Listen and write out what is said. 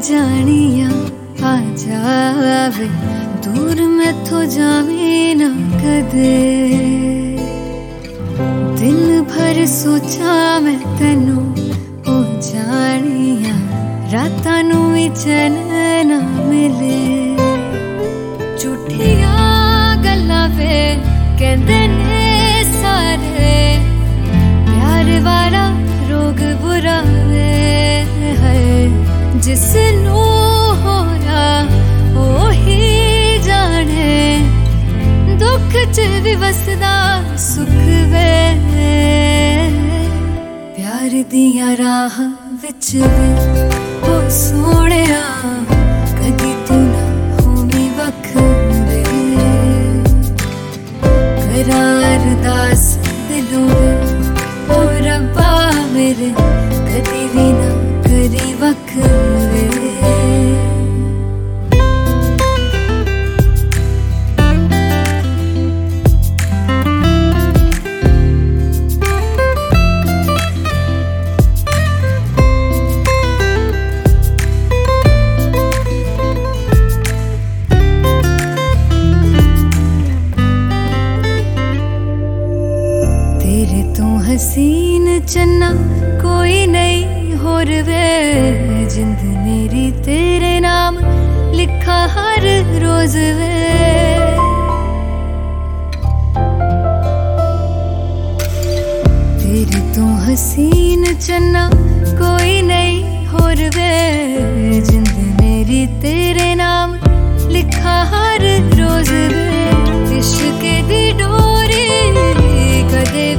जानिया आ जावे दूर मैथों जावे ना कदे दिल भर सोचा मैं तेनू ओ जानिया रातां नू भी चैन ना मिले झूठिया गल्लां वे कहंदे ने सारे प्यार वाला रोग बुरा वे है जिसनू होया ओही जाने दुख च भी वसदा सुख वे प्यार दिया राह विच वे ओ सोहणिया कदी तू ना होवी वख वे करा अरदास दिलों वे ओ रब्बा मेरे कदी भी ना करी वख वे तेरे तो हसीन चन्ना कोई नहीं होर वे जिंद मेरी तेरे नाम लिखा हर रोज वे तेरे तो हसीन चन्ना कोई नहीं होर वे जिंद मेरी तेरे नाम लिखा हर रोज वे इश्क दी डोरी कदे